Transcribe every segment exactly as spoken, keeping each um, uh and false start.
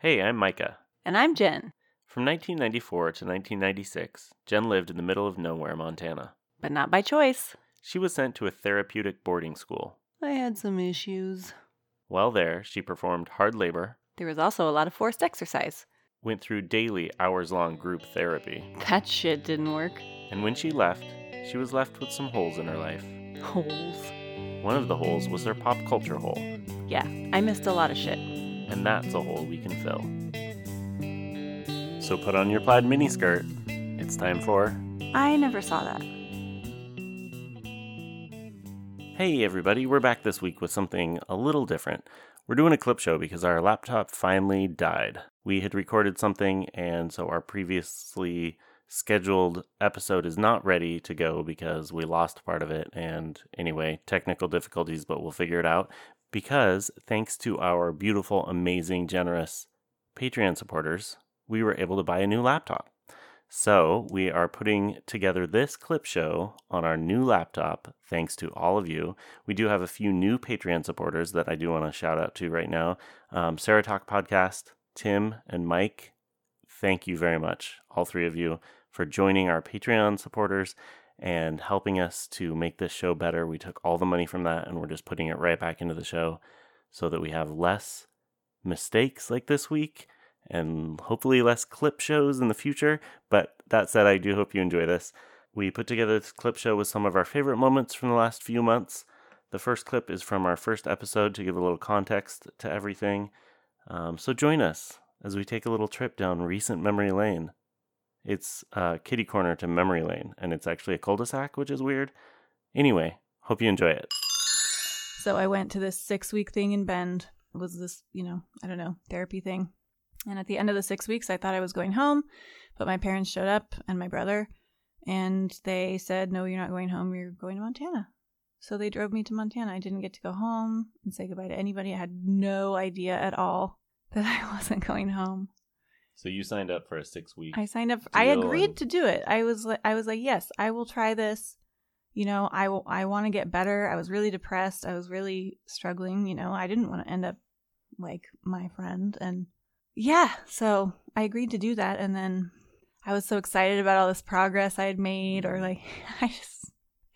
Hey, I'm Micah. And I'm Jen. From nineteen ninety-four to nineteen ninety-six, Jen lived in the middle of nowhere, Montana. But not by choice. She was sent to a therapeutic boarding school. I had some issues. While there, she performed hard labor. There was also a lot of forced exercise. Went through daily, hours-long group therapy. That shit didn't work. And when she left, she was left with some holes in her life. Holes. One of the holes was her pop culture hole. Yeah, I missed a lot of shit. And that's a hole we can fill. So put on your plaid miniskirt. It's time for... I never saw that. Hey everybody, we're back this week with something a little different. We're doing a clip show because our laptop finally died. We had recorded something, and so our previously scheduled episode is not ready to go because we lost part of it. And anyway, technical difficulties, but we'll figure it out. Because thanks to our beautiful, amazing, generous Patreon supporters, we were able to buy a new laptop. So we are putting together this clip show on our new laptop, thanks to all of you. We do have a few new Patreon supporters that I do want to shout out to right now. Um, Sarah Talk Podcast, Tim, and Mike, thank you very much, all three of you, for joining our Patreon supporters and helping us to make this show better. We took all the money from that and we're just putting it right back into the show so that we have less mistakes like this week and hopefully less clip shows in the future. But that said, I do hope you enjoy this. We put together this clip show with some of our favorite moments from the last few months. The first clip is from our first episode to give a little context to everything. Um, so join us as we take a little trip down recent memory lane. It's uh, kitty corner to memory lane, and it's actually a cul-de-sac, which is weird. Anyway, hope you enjoy it. So I went to this six-week thing in Bend. It was this, you know, I don't know, therapy thing. And at the end of the six weeks, I thought I was going home, but my parents showed up and my brother, and they said, no, you're not going home. You're going to Montana. So they drove me to Montana. I didn't get to go home and say goodbye to anybody. I had no idea at all that I wasn't going home. So you signed up for a six-week I signed up. I agreed and... to do it. I was like, I was like, yes, I will try this. You know, I will. I want to get better. I was really depressed. I was really struggling. You know, I didn't want to end up like my friend. And yeah, so I agreed to do that. And then I was so excited about all this progress I had made, or like, I just,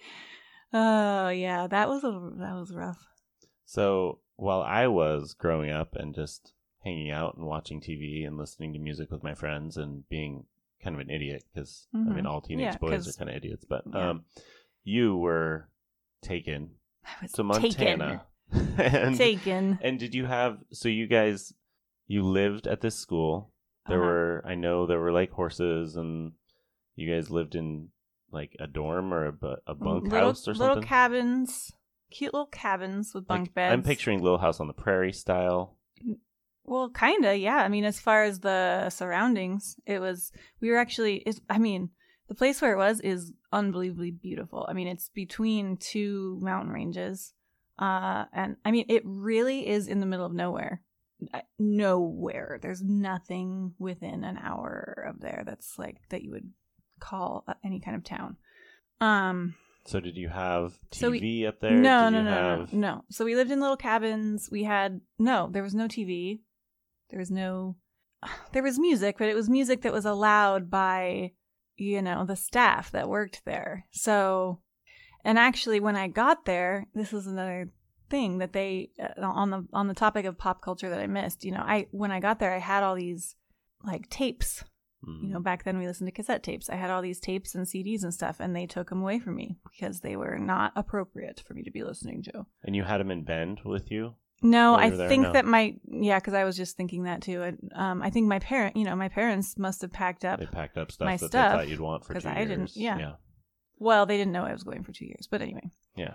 oh yeah, that was a that was rough. So while I was growing up and just hanging out and watching T V and listening to music with my friends and being kind of an idiot because, mm-hmm. I mean, all teenage yeah, boys are kind of idiots. But yeah. um, you were taken I was to Montana. Taken. and, taken. And did you have, so you guys, you lived at this school. There uh-huh. were, I know there were like horses and you guys lived in like a dorm or a, a bunk little, house or something? Little cabins, cute little cabins with bunk like, beds. I'm picturing Little House on the Prairie style. Well, kind of, yeah. I mean, as far as the surroundings, it was, we were actually, it's, I mean, the place where it was is unbelievably beautiful. I mean, it's between two mountain ranges. Uh, and I mean, it really is in the middle of nowhere. Nowhere. There's nothing within an hour of there that's like, that you would call any kind of town. Um, So did you have T V so we, up there? No, did no, you no, have... no, no. So we lived in little cabins. We had, no, there was no T V. There was no, there was music, but it was music that was allowed by, you know, the staff that worked there. So, and actually when I got there, this is another thing that they, uh, on the, on the topic of pop culture that I missed, you know, I, when I got there, I had all these like tapes, mm. you know, back then we listened to cassette tapes. I had all these tapes and C Ds and stuff, and they took them away from me because they were not appropriate for me to be listening to. And you had them in Bend with you? No, I think no. that my, yeah, because I was just thinking that too. I, um, I think my parent, you know, my parents must have packed up. They packed up stuff my that stuff, they thought you'd want for two I years. Didn't, yeah. yeah. Well, they didn't know I was going for two years, but anyway. Yeah.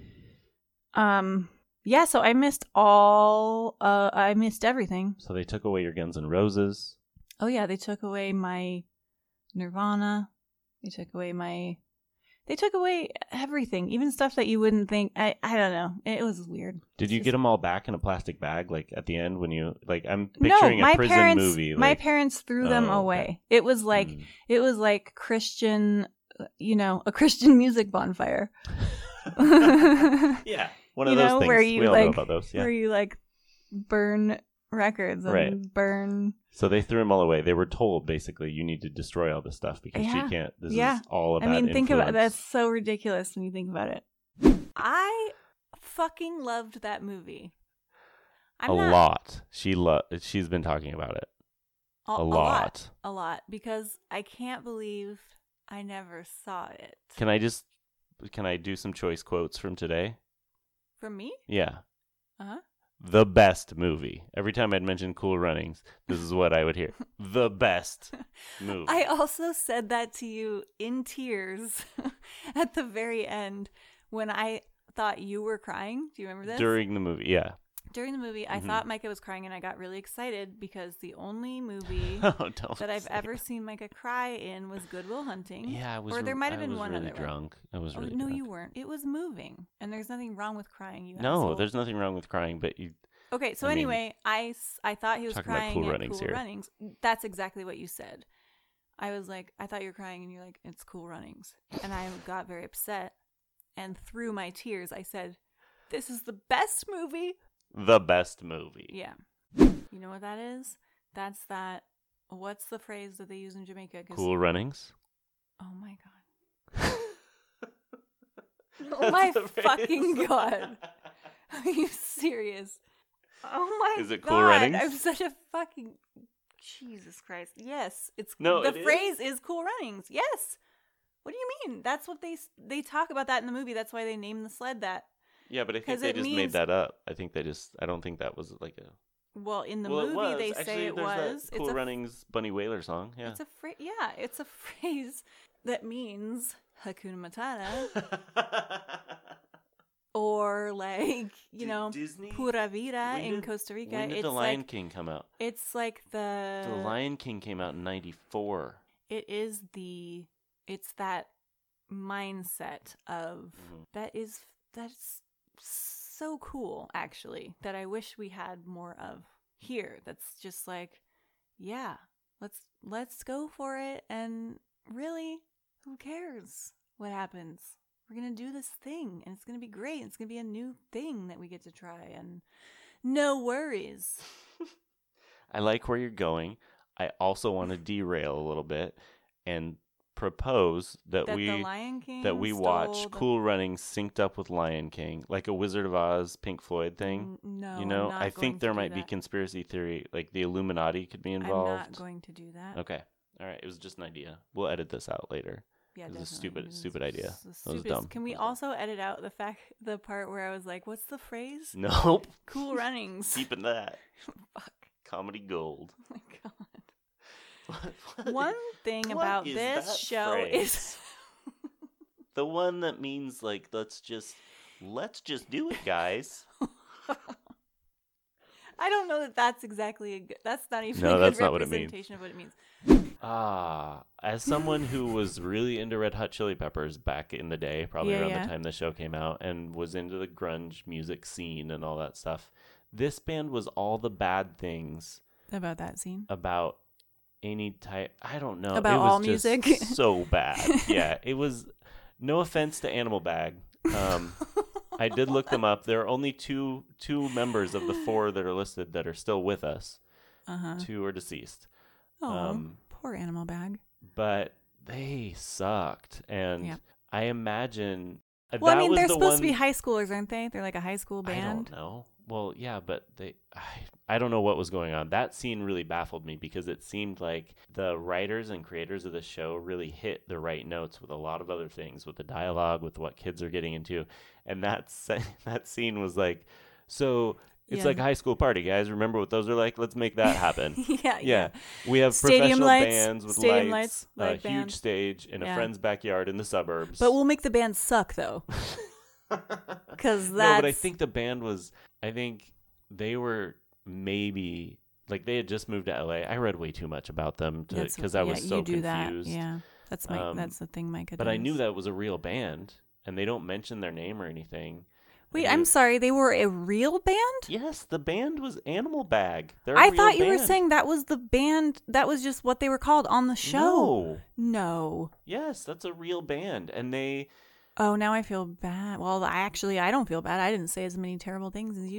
Um. Yeah. So I missed all. Uh. I missed everything. So they took away your Guns N' Roses. Oh yeah, they took away my Nirvana. They took away my. They took away everything, even stuff that you wouldn't think. I, I don't know. It was weird. Did it's you just... get them all back in a plastic bag, like at the end when you like? I'm picturing no, my a prison parents, movie. Like... My parents threw them oh, away. Okay. It was like mm. it was like Christian, you know, a Christian music bonfire. Yeah, one of you those know, things. Where you we all like, know about those. Yeah. Where you like burn records and Right. burn. So they threw them all away. They were told, basically, you need to destroy all this stuff because Yeah. she can't. This Yeah. is all I about mean, think about influence. that's so ridiculous when you think about it. I fucking loved that movie. I'm a not, lot. She lo- She's been talking about it. A, A a lot. lot. A lot. Because I can't believe I never saw it. Can I just, can I do some choice quotes from today? From me? Yeah. Uh-huh. The best movie. Every time I'd mention Cool Runnings, this is what I would hear. The best movie. I also said that to you in tears at the very end when I thought you were crying. Do you remember this? During the movie, yeah. During the movie, I Mhm. thought Micah was crying, and I got really excited because the only movie Oh, don't that I've say ever that. seen Micah cry in was Good Will Hunting. Yeah, I was. Or there re- might have I been was one really other one. drunk. I was Oh, really no, drunk. you weren't. It was moving, and there's nothing wrong with crying. You No, asshole. there's nothing wrong with crying, but you. Okay, so I mean, anyway, I, s- I thought he was talking about crying Cool at Runnings Cool here. Runnings. That's exactly what you said. I was like, I thought you were crying, and you're like, it's Cool Runnings. And I got very upset, and through my tears, I said, this is the best movie. The best movie. Yeah. You know what that is? That's that, what's the phrase that they use in Jamaica? 'Cause- Cool Runnings. Oh my God. Oh my That's the fucking phrase. God. Are you serious? Oh my Is it God. Cool Runnings? I'm such a fucking Jesus Christ. Yes, it's No, the it is? phrase is Cool Runnings. Yes. What do you mean? That's what they they talk about that in the movie. That's why they named the sled that. Yeah, but I think 'Cause they it just made means- that up. I think they just. I don't think that was like a. Well, in the well, movie it was. they Actually, say it there's was. That cool it's a Runnings Bunny Wailer song. Yeah. It's a phrase. Yeah, it's a phrase that means Hakuna Matata or like, you Did know, Disney? Pura Vida When in did- Costa Rica. When did It's The Lion like King come out? it's like the The Lion King came out in ninety-four. it is the it's that mindset of Mhm. that is that's so cool actually that I wish we had more of here. That's just like, yeah, let's let's go for it, and really, who cares what happens? We're gonna do this thing, and it's gonna be great. It's gonna be a new thing that we get to try, and no worries. I like where you're going. I also want to derail a little bit and propose that, That we the Lion King that we stole watch the- Cool Runnings synced up with Lion King, like a Wizard of Oz, Pink Floyd thing. N- No, you know, I'm not I going think to there do might be that. conspiracy theory, like the Illuminati could be I'm involved. not going to do that. Okay, all right. It was just an idea. We'll edit this out later. Yeah, It was a definitely. stupid- It was stupid idea. s- the That was stupidest- dumb. Can we That was dumb. also edit out the fact, the part where I was like, "What's the phrase?" Nope. Cool Runnings. Keeping that Fuck. comedy gold. Oh my God. What- what- One thing what about is this that show phrase? is the one that means like let's just let's just do it, guys. I don't know that that's exactly a good. That's not even No, a good that's not what it means. representation of what it means. Ah, as someone who was really into Red Hot Chili Peppers back in the day, probably Yeah, around yeah. the time the show came out, and was into the grunge music scene and all that stuff, this band was all the bad things About that scene. about any type. I don't know. About it was all just music? so bad. Yeah, it was. No offense to Animal Bag. Um, I did look them up. There are only two two members of the four that are listed that are still with us. Uh huh. Two are deceased. Oh, um, poor animal bag. But they sucked, and Yeah. I imagine. uh, Well, I that mean, was they're the supposed one, to be high schoolers, aren't they? They're like a high school I band. don't know. Well, yeah, but they. I, I don't know what was going on. That scene really baffled me because it seemed like the writers and creators of the show really hit the right notes with a lot of other things, with the dialogue, with what kids are getting into, and that se- that scene was like, so. It's Yeah. like a high school party, guys. Remember what those are like? Let's make that happen. yeah, Yeah, we have Stadium professional lights, bands with stadium lights, lights, light a band. huge stage in Yeah. a friend's backyard in the suburbs. But we'll make the band suck though, because no, that's. but I think the band was. I think they were maybe like they had just moved to L A. I read way too much about them That's- because I yeah, was so you do confused. That. Yeah, that's my. Um, that's the thing, Micah. But I does. knew that was a real band, and they don't mention their name or anything. Wait, I I'm knew- sorry. They were a real band. Yes, the band was Animal Bag. They're a I real thought you were band. saying that was the band. That was just what they were called on the show. No. No. Yes, that's a real band, and they. Oh, now I feel bad. Well, I actually I don't feel bad. I didn't say as many terrible things as you did.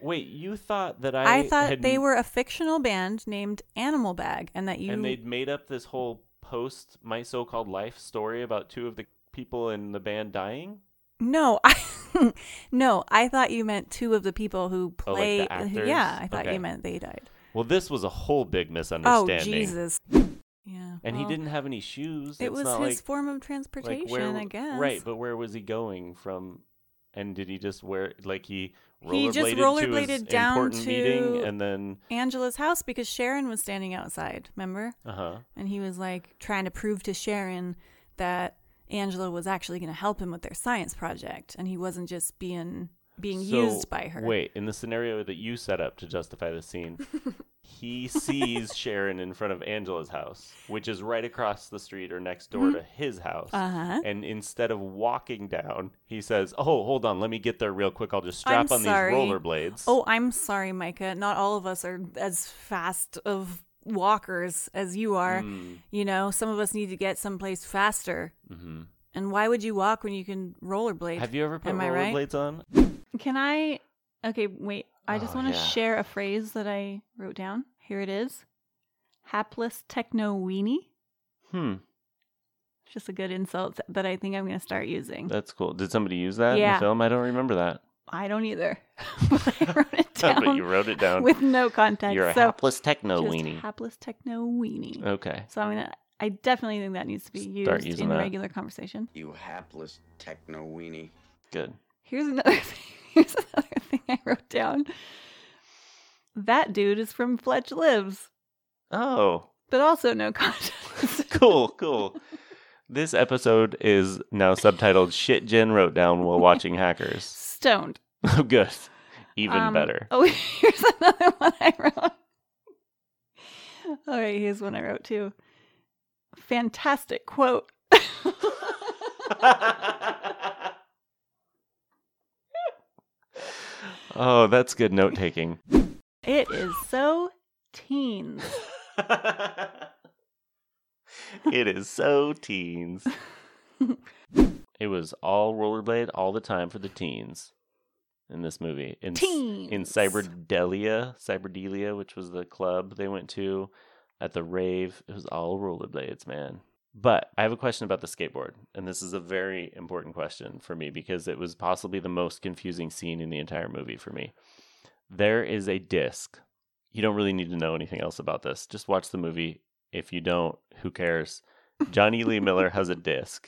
wait, you thought that I I thought had, they were a fictional band named Animal Bag, and that you and they'd made up this whole post My So-Called Life story about two of the people in the band dying? No, I no, I thought you meant two of the people who Oh, like play. the actors? Yeah, I thought Okay. you meant they died. Well, this was a whole big Oh misunderstanding. Jesus! Yeah, And well, he didn't have any shoes. It It's was not his like, form of like transportation, where, I guess. Right, but where was he going from? And did he just wear, like he rollerbladed, He just to rollerbladed his down important to meeting and then, Angela's house because Sharon was standing outside. Remember? uh-huh. And he was like trying to prove to Sharon that Angela was actually going to help him with their science project, and he wasn't just being being So, used by her. Wait, in the scenario that you set up to justify the scene, he sees Sharon in front of Angela's house, which is right across the street or next door Mhm. to his house. Uh-huh. And instead of walking down, he says, "Oh, hold on, let me get there real quick. I'll just strap I'm on sorry. these rollerblades." Oh, I'm sorry, Micah. Not all of us are as fast of walkers as you are. Mm. You know, some of us need to get someplace faster. Mm-hmm. And why would you walk when you can rollerblade? Have you ever put Am I right? rollerblades on? Can I? Okay, wait. I just Oh, want to yeah. share a phrase that I wrote down. Here it is. Hapless techno weenie. Hmm, It's just a good insult that I think I'm going to start using. that's cool. Did somebody use that in Yeah. the film? I don't remember that. I don't either. But I wrote it down But you wrote it down. with no context. You're a so hapless techno just weenie. hapless techno weenie. Okay. So I'm gonna. I definitely think that needs to be Start used using in that. regular conversation. You hapless techno weenie. Good. Here's another thing. Here's another thing I wrote down. That dude is from Fletch Lives, Oh, but also no context. cool, cool. This episode is now subtitled Shit Jen Wrote Down While Watching Hackers. Stoned. Oh, good. Even Um, better. Oh, here's another one I wrote. All right, here's one I wrote too. Fantastic quote. Oh, that's good note taking. It is so teens. It is so teens. It was all rollerblade all the time for the teens in this movie. In, Teens. In Cyberdelia, Cyberdelia, which was the club they went to at the rave, it was all rollerblades, man. But I have a question about the skateboard, and this is a very important question for me because it was possibly the most confusing scene in the entire movie for me. There is a disc. You don't really need to know anything else about this. Just watch the movie. If you don't, who cares? Johnny Lee Miller has a disc,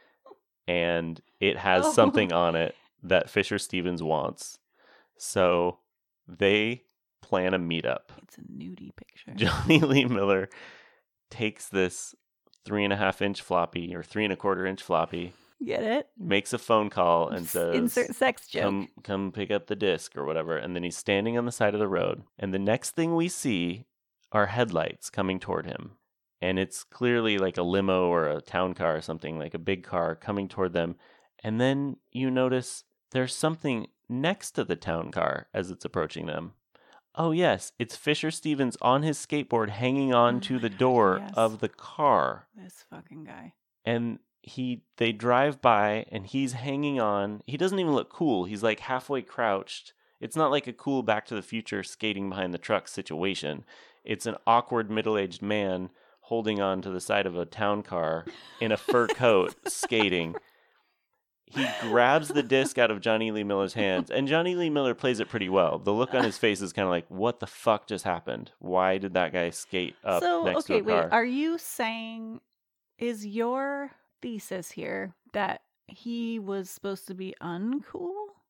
and it has Oh. something on it that Fisher Stevens wants. So they plan a meetup. It's a nudie picture. Johnny Lee Miller takes this three and a half inch floppy or three and a quarter inch floppy, Get it? makes a phone call and says, Insert sex joke. come come pick up the disc or whatever. And then he's standing on the side of the road. And the next thing we see are headlights coming toward him. And it's clearly like a limo or a town car or something, like a big car coming toward them. And then you notice there's something next to the town car as it's approaching them. Oh, yes, it's Fisher Stevens on his skateboard hanging on Oh to my the God, door yes. of the car. This fucking guy. And he they drive by and he's hanging on. He doesn't even look cool. He's like halfway crouched. It's not like a cool Back to the Future skating behind the truck situation. It's an awkward middle-aged man holding on to the side of a town car in a fur coat skating. He grabs the disc out of Johnny Lee Miller's hands, and Johnny Lee Miller plays it pretty well. The look on his face is kind of like, what the fuck just happened? Why did that guy skate up so, next okay, to a car? wait. Are you saying, is your thesis here that he was supposed to be uncool?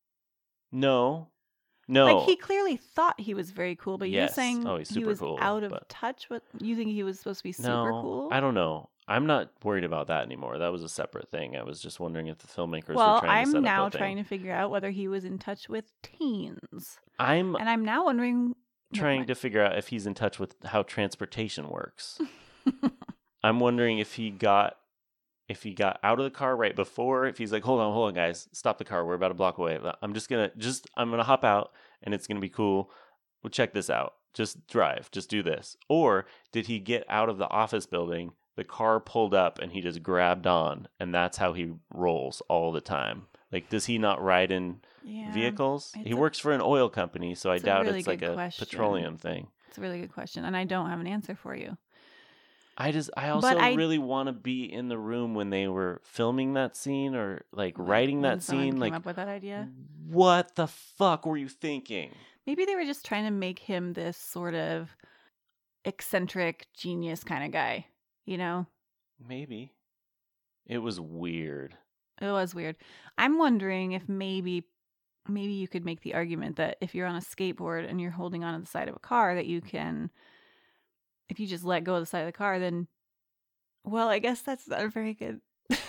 No. No. Like, he clearly thought he was very cool, but you're Yes. saying Oh, he's he super was cool, out of but- touch with, you think he was supposed to be super no, cool? I don't know. I'm not worried about that anymore. That was a separate thing. I was just wondering if the filmmakers Well, were trying to set I'm up now a thing. trying to figure out whether he was in touch with teens. I'm And I'm now wondering. trying to figure out if he's in touch with how transportation works. I'm wondering if he got if he got out of the car right before, if he's like, hold on, hold on, guys, stop the car. We're about a block away. I'm just gonna just I'm gonna hop out and it's gonna be cool. Well, check this out. Just drive. Just do this. Or did he get out of the office building? The car pulled up and he just grabbed on, and that's how he rolls all the time. Like, does he not ride in Yeah, vehicles? it's He a- works for an oil company, so I it's a doubt really it's like good a question. petroleum thing. It's a really good question, and I don't have an answer for you. I just, I also I- really want to be in the room when they were filming that scene or like Like, writing when that someone scene. came Like, up with that idea. what the fuck were you thinking? Maybe they were just trying to make him this sort of eccentric genius kind of guy. You know, Maybe. It was weird. it was weird. I'm wondering if maybe, maybe you could make the argument that if you're on a skateboard and you're holding on to the side of a car, that you can, if you just let go of the side of the car, then, well, I guess that's not a very good.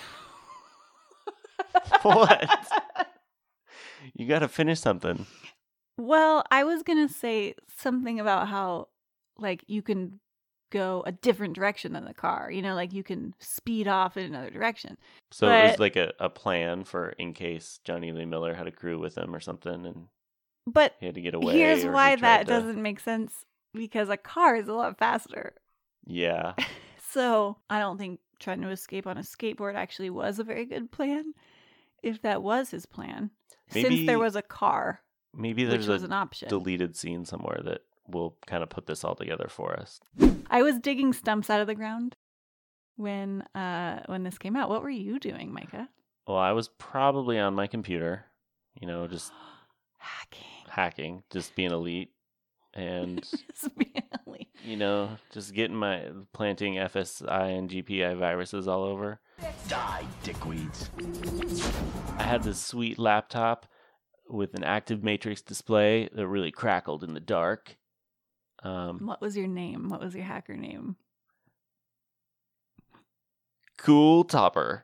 What? You got to finish something. Well, I was going to say something about how, like, you can go a different direction than the car. You know, like, you can speed off in another direction. So it was But- like a, a plan for in case Johnny Lee Miller had a crew with him or something and But he had to get away. here's or he why tried that to- doesn't make sense, because a car is a lot faster. Yeah. So I don't think trying to escape on a skateboard actually was a very good plan, if that was his plan. Maybe- Since there was a car, Maybe which there's was a an option. deleted scene somewhere that will kind of put this all together for us. I was digging stumps out of the ground when uh when this came out. What were you doing, Micah? Well, I was probably on my computer, you know, just Hacking. hacking, just being elite and, Just being elite. you know, just getting my planting F S I and G P I viruses all over. Die, dickweeds. I had this sweet laptop with an active matrix display that really crackled in the dark. Um, What was your name? What was your hacker name? Cool Topper.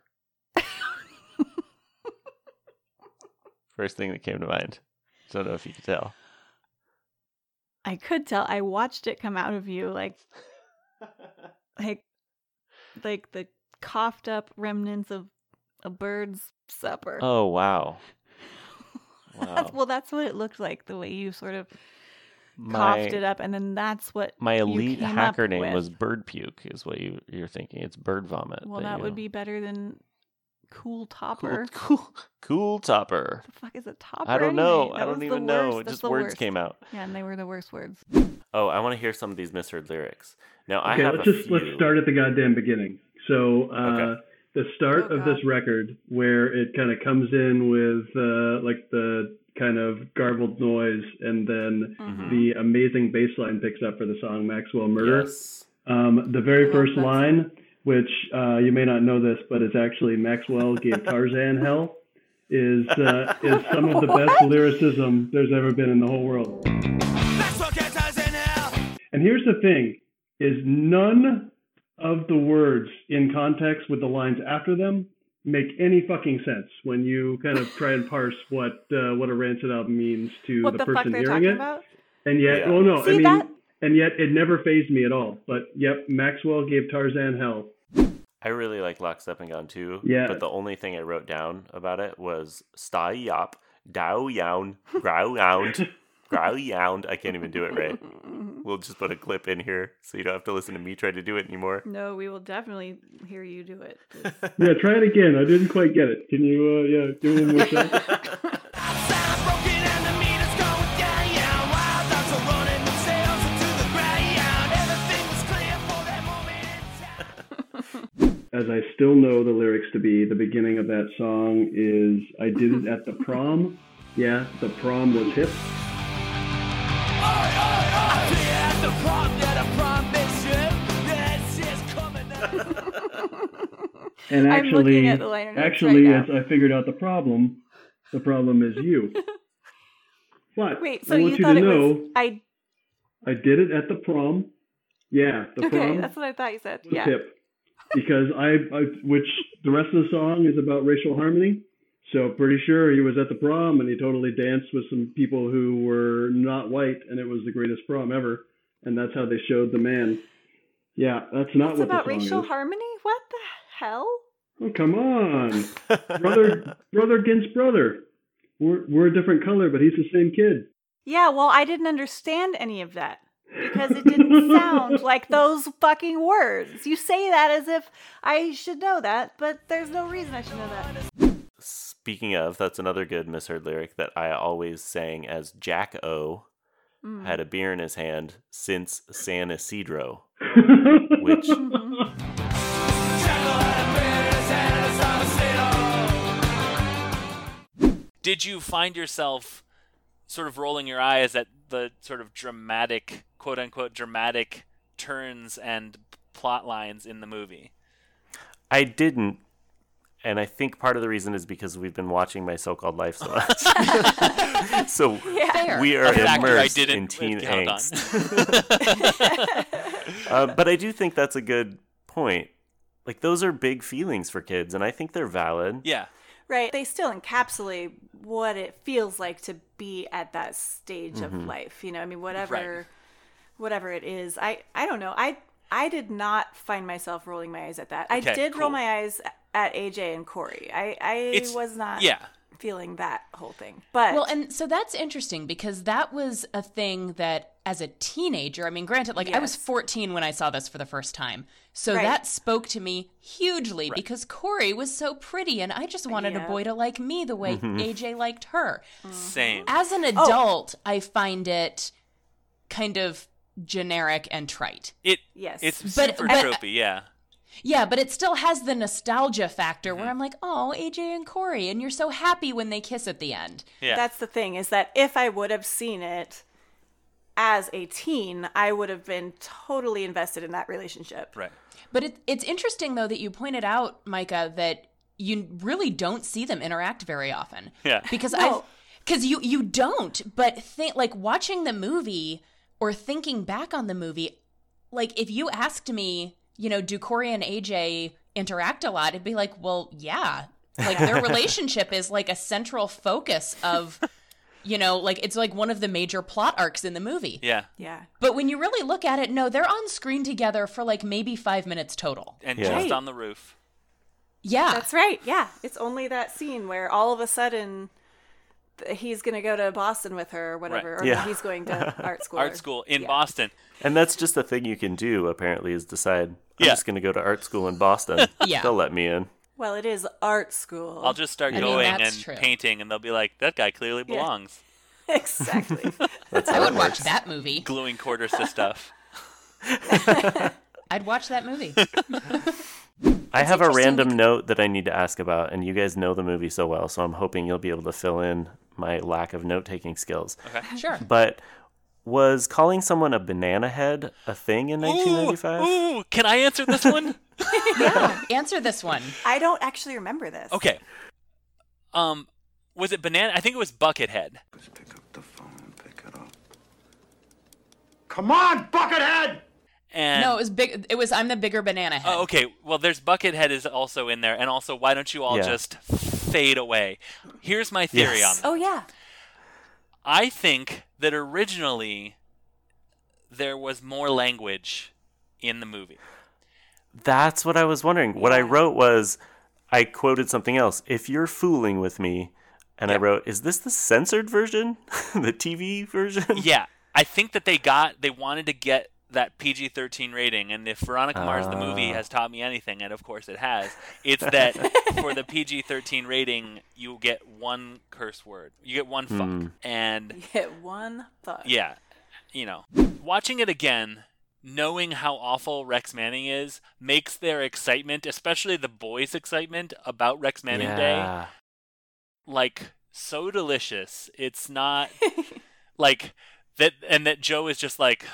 First thing that came to mind. Don't know if you could tell. I could tell. I watched it come out of you like like like the coughed up remnants of a bird's supper. Oh, wow. Wow. That's, well, that's what it looked like, the way you sort of My, coughed it up, and then that's what my you elite came hacker up name with. was Bird Puke, is what you, you're thinking. It's bird vomit. Well, that would be better than Cool Topper. Cool, cool, cool Topper. What the fuck is a topper? I don't know. anyway? I That don't was the even know. worst. It That's just the words worst. came out. Yeah, and they were the worst words. Oh, I want to hear some of these misheard lyrics. Now, I Okay, have let's a just few. let's start at the goddamn beginning. So uh, Okay. the start Oh, of this God. record, where it kind of comes in with uh, like the kind of garbled noise, and then Mhm. the amazing bass line picks up for the song Maxwell Murder. Yes. Um, the very I love first that line, which uh, you may not know this, but it's actually Maxwell gave Tarzan hell, is uh, is some of the best What? lyricism there's ever been in the whole world. And here's the thing, is none of the words in context with the lines after them make any fucking sense when you kind of try and parse what uh, what a Rancid album means to What the, the fuck person they're hearing talking it. about? And yet, Yeah. oh no, See I mean, that? and yet it never fazed me at all. But yep, Maxwell gave Tarzan hell. I really like Lock, Step, and Gone too. Yeah. But the only thing I wrote down about it was Stai Yop, Dao Yound, Grau Yound, Grau Yound. I can't even do it right. We'll just put a clip in here so you don't have to listen to me try to do it anymore. No, we will definitely hear you do it. Yeah, try it again. I didn't quite get it. Can you, uh, yeah, do one more shot? As I still know the lyrics to be, the beginning of that song is, I did it at the prom. Yeah, the prom was hip. And I'm actually, looking at the liner notes actually, right now. as I figured out the problem, the problem is you. But Wait, so I want you you, thought to it know, was I I did it at the prom. Yeah, the Okay, prom that's what I thought you said. was Yeah. hip. Because I, I, which the rest of the song is about racial harmony. So pretty sure he was at the prom and he totally danced with some people who were not white, and it was the greatest prom ever. And that's how they showed the man. Yeah, that's not It's what about the song racial is. harmony? What the hell? Oh, come on. brother, brother against brother. We're, we're a different color, but he's the same kid. Yeah, well, I didn't understand any of that because it didn't sound like those fucking words. You say that as if I should know that, but there's no reason I should know that. Speaking of, that's another good misheard lyric that I always sang as Jack O Mm. had a beer in his hand since San Isidro, Mm-hmm. which Did you find yourself sort of rolling your eyes at the sort of dramatic, quote unquote, dramatic turns and plot lines in the movie? I didn't. And I think part of the reason is because we've been watching My So-Called Life so much. So Yeah. we are A factor I immersed didn't in teen count on. angst. uh, but I do think that's a good point. Like, those are big feelings for kids, and I think they're valid. Yeah. Right. They still encapsulate what it feels like to be at that stage Mm-hmm. of life. You know, I mean, whatever, Right. whatever it is. I, I don't know. I, I did not find myself rolling my eyes at that. I Okay, did cool. roll my eyes at A J and Corey. I, I It's- was not yeah. feeling that whole thing. But Well, and so that's interesting because that was a thing that as a teenager, I mean, granted, like I was Yes. fourteen when I saw this for the first time. So Right. that spoke to me hugely because Corey was so pretty and I just wanted Yeah. a boy to like me the way A J liked her. Same. As Oh. an adult, I find it kind of generic and trite. It Yes. It's But- super but- tropey, yeah. Yeah, but it still has the nostalgia factor where I'm like, oh, A J and Corey, and you're so happy when they kiss at the end. Yeah. that's the thing, is that if I would have seen it as a teen, I would have been totally invested in that relationship. right. But it, it's interesting, though, that you pointed out, Micah, that you really don't see them interact very often. Yeah. Because No. I, because you you don't. But think like watching the movie or thinking back on the movie, like if you asked me, you know, do Corey and A J interact a lot? It'd be like, well, yeah. Like their relationship is like a central focus of, you know, like it's like one of the major plot arcs in the movie. Yeah. Yeah. But when you really look at it, no, they're on screen together for like maybe five minutes total. And Yeah. just Right. on the roof. Yeah. That's right. Yeah. It's only that scene where all of a sudden th- he's going to go to Boston with her or whatever. Right. Or Yeah. he's going to art school. Art or- school in yeah. Boston. And that's just a thing you can do, apparently, is decide, I'm Yeah. just going to go to art school in Boston. Yeah. They'll let me in. Well, it is art school. I'll just start I mean, going that's and true. painting, and they'll be like, that guy clearly Yeah. belongs. Exactly. That's I how would it watch works. that movie. Gluing quarters to stuff. I'd watch that movie. I have a interesting random because- note that I need to ask about, and you guys know the movie so well, so I'm hoping you'll be able to fill in my lack of note-taking skills. Okay. Sure. But was calling someone a banana head a thing in nineteen ninety-five? Ooh, ooh, can I answer this one? Yeah. Answer this one. I don't actually remember this. Okay. Um, was it banana? I think it was Buckethead. Just pick up the phone, pick it up. Come on, Buckethead! And No, it was big. It was I'm the bigger banana head. oh, okay. Well, there's Buckethead is also in there, and also why don't you all Yeah. just fade away? Here's my theory Yes. on that. Oh, yeah. I think that originally there was more language in the movie. That's what I was wondering. What I Yeah. wrote was, I quoted something else. If you're fooling with me, and I Yeah. wrote, is this the censored version? The T V version? Yeah, I think that they got they wanted to get that P G thirteen rating, and if Veronica Mars the movie Ah. has taught me anything, and of course it has, it's that for the P G thirteen rating you get one curse word, you get one fuck, Hmm. and You get one fuck. yeah, you know, watching it again, knowing how awful Rex Manning is, makes their excitement, especially the boys' excitement about Rex Manning Day, Yeah. like so delicious. It's not like that, and that Joe is just like,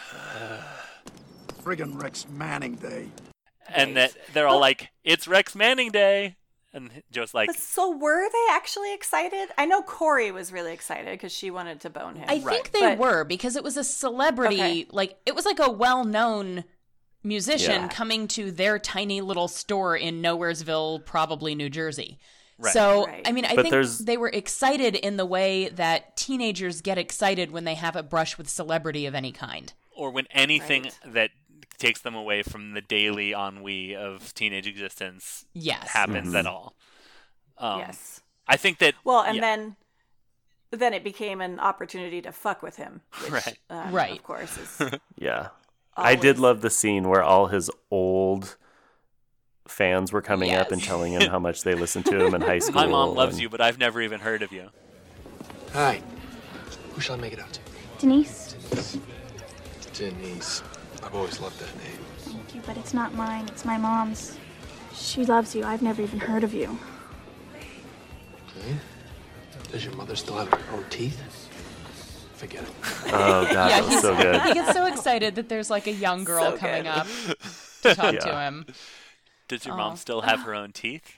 Friggin' Rex Manning Day. and Right. that they're all like, it's Rex Manning Day, and Joe's like, But so were they actually excited? I know Corey was really excited because she wanted to bone him. I Right. think they But- were because it was a celebrity. Okay. Like it was like a well-known musician Yeah. coming to their tiny little store in Nowheresville, probably New Jersey. Right. So, Right. I mean, I But think there's- they were excited in the way that teenagers get excited when they have a brush with celebrity of any kind. or when anything Right. that takes them away from the daily ennui of teenage existence Yes. happens Mhm. at all. Um, yes. I think that. Well, and yeah. then then it became an opportunity to fuck with him. Which, Right. um, Right. Of course. Is Yeah. I did always- love the scene where all his old fans were coming Yes. up and telling him how much they listened to him in high school. My mom loves and- you, but I've never even heard of you. Hi. Who shall I make it out to? Denise? Denise. I've always loved that name. Thank you, but it's not mine. It's my mom's. She loves you. I've never even heard of you. Okay. Does your mother still have her own teeth? Forget it. Oh, God, that was he's, so good. he gets so excited that there's like a young girl So coming good. up to talk Yeah. to him. Does your Oh. mom still have her own teeth?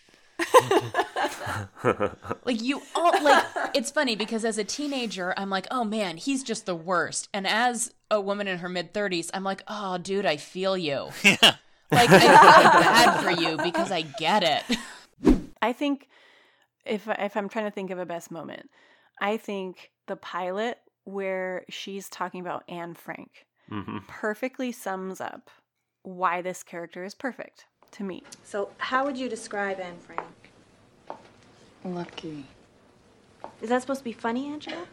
Like you all like it's funny because as a teenager I'm like, oh man, he's just the worst. And as a woman in her mid thirties, I'm like, oh dude, I feel you. Yeah. Like I feel bad for you because I get it. I think if if I'm trying to think of a best moment, I think the pilot where she's talking about Anne Frank hmm perfectly sums up why this character is perfect to me. So, how would you describe Anne Frank? Lucky. Is that supposed to be funny, Angela?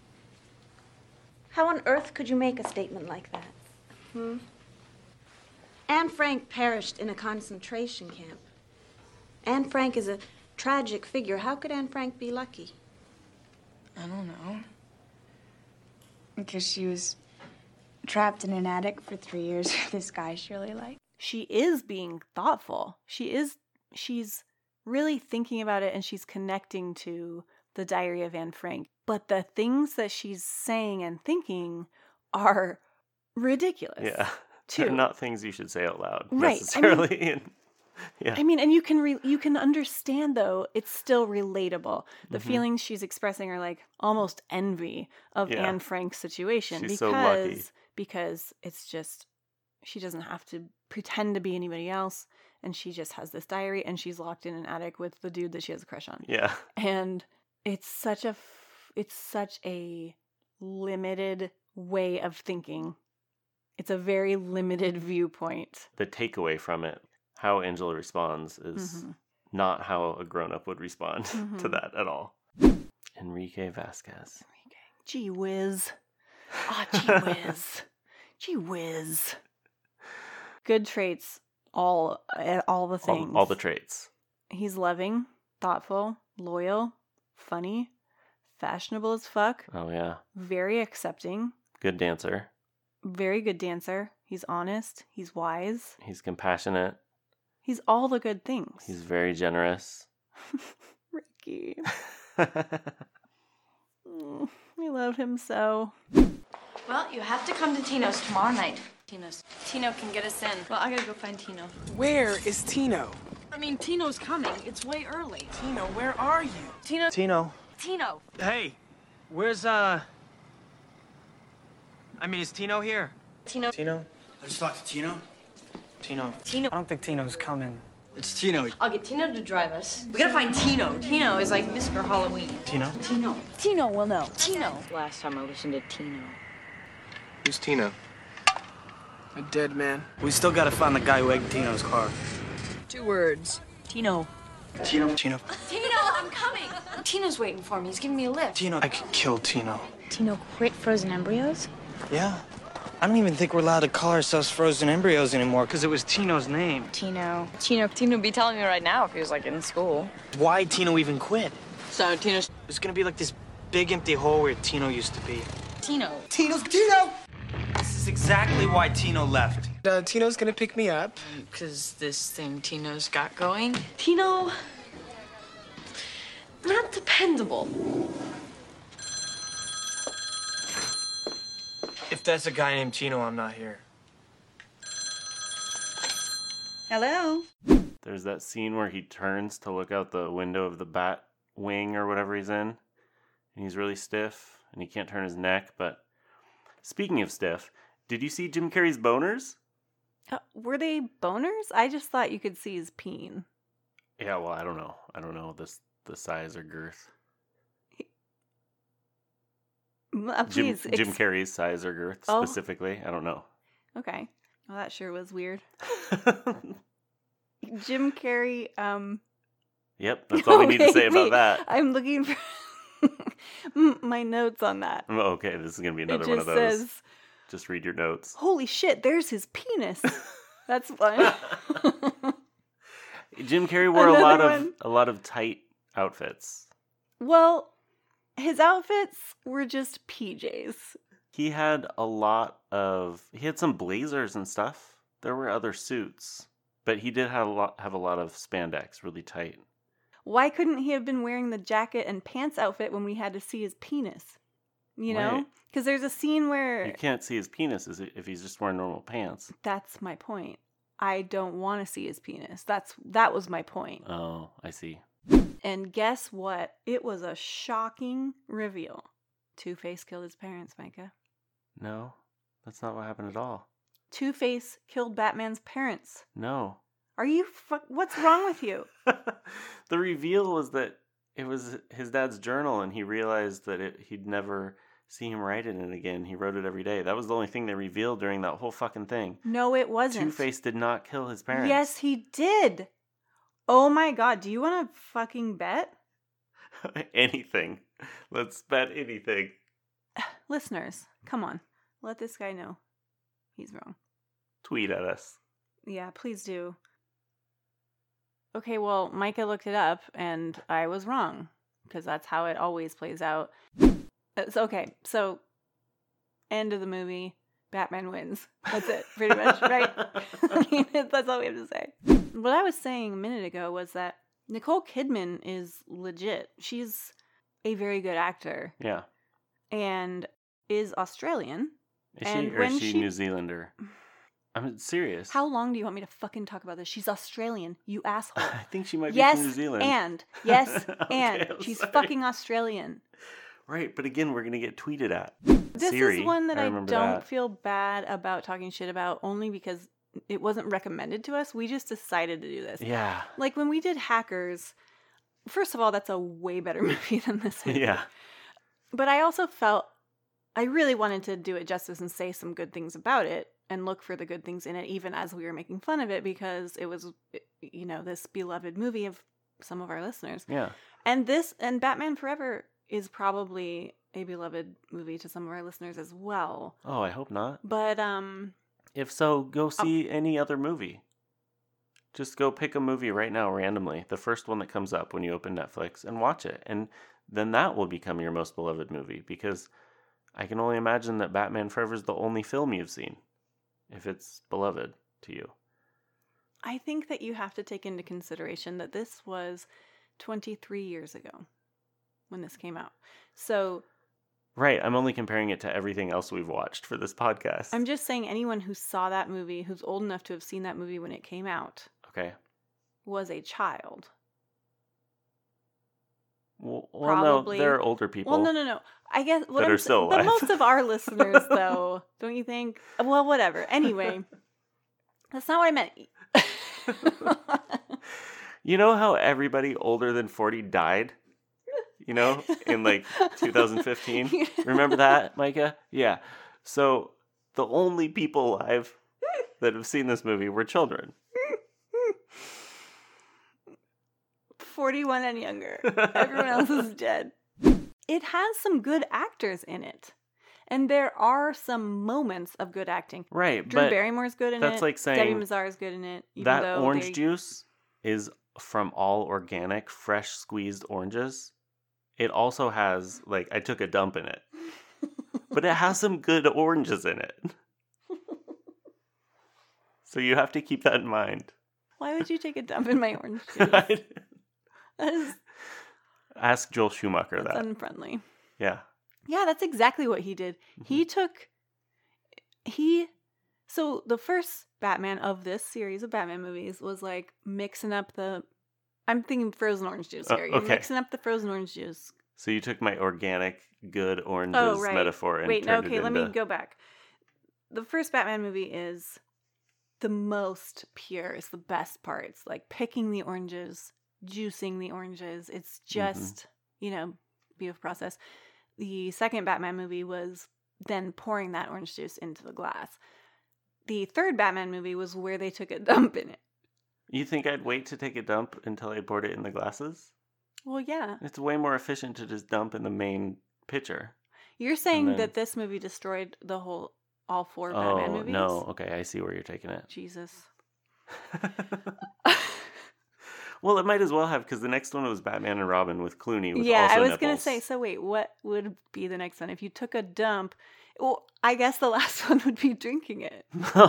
How on earth could you make a statement like that? Hmm? Anne Frank perished in a concentration camp. Anne Frank is a tragic figure. How could Anne Frank be lucky? I don't know. Because she was trapped in an attic for three years with this guy she really liked. She is being thoughtful. She is she's really thinking about it and she's connecting to the Diary of Anne Frank. But the things that she's saying and thinking are ridiculous. Yeah. Too. They're not things you should say out loud Right, I mean- necessarily. And- yeah. I mean, and you can re- you can understand though, it's still relatable. The Mhm. feelings she's expressing are like almost envy of Yeah. Anne Frank's situation She's because so lucky. because it's just she doesn't have to pretend to be anybody else, and she just has this diary, and she's locked in an attic with the dude that she has a crush on. yeah. And it's such a f- it's such a limited way of thinking. It's a very limited viewpoint. The takeaway from it, how Angela responds, is Mhm. not how a grown up would respond to Mhm. that at all. Enrique Vasquez. Gee whiz. Ah, gee whiz. Gee whiz. Good traits, all uh, all the All, things. all the traits. He's loving, thoughtful, loyal, funny, fashionable as fuck, Oh, yeah. very accepting, Good dancer. very good dancer. He's honest, he's wise. He's compassionate. He's all the good things. He's very generous. Ricky. Mm, I love him so. Well, you have to come to Tino's tomorrow night. Tino's. Tino can get us in. Well, I gotta go find Tino. Where is Tino? I mean, Tino's coming. It's way early. Tino, where are you? Tino. Tino. Tino. Hey, where's, uh... I mean, is Tino here? Tino. Tino? I just talked to Tino. Tino. Tino. I don't think Tino's coming. It's Tino. I'll get Tino to drive us. We gotta find Tino. Tino is like Mister Halloween. Tino? Tino. Tino will know. Tino. Last time I listened to Tino. Who's Tino? A dead man. We still gotta find the guy who egged Tino's car. Two words. Tino. Tino? Tino. Tino, I'm coming. Tino's waiting for me. He's giving me a lift. Tino. I could kill Tino. Tino quit frozen embryos? Yeah. I don't even think we're allowed to call ourselves frozen embryos anymore because it was Tino's name. Tino. Tino. Tino would be telling me right now if he was like in school. Why Tino even quit? So Tino's. There's gonna be like this big empty hole where Tino used to be. Tino. Tino's Tino! This is exactly why Tino left. Uh, Tino's gonna pick me up. Because this thing Tino's got going. Tino. Not dependable. If that's a guy named Tino, I'm not here. Hello? There's that scene where he turns to look out the window of the bat wing or whatever he's in, and he's really stiff, and he can't turn his neck. But speaking of stiff, did you see Jim Carrey's boners? Uh, were they boners? I just thought you could see his peen. Yeah, well, I don't know. I don't know this the size or girth. Uh, Jim, please, Jim ex- Carrey's size or girth Oh. specifically. I don't know. Okay. Well, that sure was weird. Jim Carrey, um... Yep, that's all we need to wait, say about wait. that. I'm looking for m- my notes on that. Oh, okay, this is going to be another it one just of those. says, Just read your notes. holy shit, there's his penis. That's one. Jim Carrey wore a Another lot of one. a lot of tight outfits. Well, his outfits were just P Js. He had a lot of he had some blazers and stuff. There were other suits, but he did have a lot have a lot of spandex, really tight. Why couldn't he have been wearing the jacket and pants outfit when we had to see his penis? You know? Right. Because there's a scene where... You can't see his penis if he's just wearing normal pants. That's my point. I don't want to see his penis. That's That was my point. Oh, I see. And guess what? It was a shocking reveal. Two-Face killed his parents, Micah. No, that's not what happened at all. Two-Face killed Batman's parents. No. Are you... Fu- What's wrong with you? The reveal was that it was his dad's journal, and he realized that it, he'd never see him write it in again. He wrote it every day. That was the only thing they revealed during that whole fucking thing. No, it wasn't. Two-Face did not kill his parents. Yes, he did. Oh my god, do you want to fucking bet? Anything. Let's bet anything. Listeners, come on. Let this guy know he's wrong. Tweet at us. Yeah, please do. Okay, well, Micah looked it up, and I was wrong, because that's how it always plays out. It's okay, so, end of the movie, Batman wins. That's it, pretty much, right? I mean, that's all we have to say. What I was saying a minute ago was that Nicole Kidman is legit. She's a very good actor. Yeah. And is Australian. Is and she, or when is she, she New Zealander? I'm serious. How long do you want me to fucking talk about this? She's Australian, you asshole. I think she might yes, be from New Zealand. and. Yes, okay, and. I'm She's sorry. fucking Australian. Right, but again, we're going to get tweeted at. This Siri, is one that I I, remember don't that. feel bad about talking shit about, only because it wasn't recommended to us. We just decided to do this. Yeah. Like when we did Hackers, first of all, that's a way better movie than this movie. Yeah. But I also felt I really wanted to do it justice and say some good things about it and look for the good things in it, even as we were making fun of it, because it was, you know, this beloved movie of some of our listeners. Yeah. And this, and Batman Forever is probably a beloved movie to some of our listeners as well. Oh, I hope not. But, um... If so, go see any other movie. Just go pick a movie right now randomly, the first one that comes up when you open Netflix, and watch it. And then that will become your most beloved movie, because I can only imagine that Batman Forever is the only film you've seen, if it's beloved to you. I think that you have to take into consideration that this was twenty-three years ago when this came out. So... Right, I'm only comparing it to everything else we've watched for this podcast. I'm just saying anyone who saw that movie, who's old enough to have seen that movie when it came out, Okay. was a child. Well, well Probably. no, there are older people. Well, no, no, no. I guess what that I'm are still but alive. most of our listeners, though, don't you think? Well, whatever. Anyway, that's not what I meant. You know how everybody older than forty died? You know, in like two thousand fifteen? Remember that, Micah? Yeah. So the only people alive that have seen this movie were children. forty-one and younger. Everyone else is dead. It has some good actors in it. And there are some moments of good acting. Right, Drew but Barrymore's good in it. that's like saying Debbie Mazar's good in it. Even that though orange they... juice is from all organic, fresh squeezed oranges. It also has, like, I took a dump in it. But it has some good oranges in it. So you have to keep that in mind. Why would you take a dump in my orange juice? That is... Ask Joel Schumacher That's that. unfriendly. Yeah. Yeah, that's exactly what he did. Mm-hmm. He took... He... So the first Batman of this series of Batman movies was like mixing up the... I'm thinking frozen orange juice here. Uh, You're okay. mixing up the frozen orange juice. So you took my organic, good oranges Oh, right. metaphor and Wait, turned okay, it let into... me go back. The first Batman movie is the most pure. It's the best part. It's like picking the oranges, juicing the oranges. It's just, mm-hmm. you know, beautiful process. The second Batman movie was then pouring that orange juice into the glass. The third Batman movie was where they took a dump in it. You think I'd wait to take a dump until I poured it in the glasses? Well, yeah. It's way more efficient to just dump in the main pitcher. You're saying then... that this movie destroyed the whole, all four oh, Batman movies? no. Okay, I see where you're taking it. Jesus. Well, it might as well have, because the next one was Batman and Robin with Clooney. With yeah, also I was nipples. going to say, so wait, what would be the next one? If you took a dump, well, I guess the last one would be drinking it.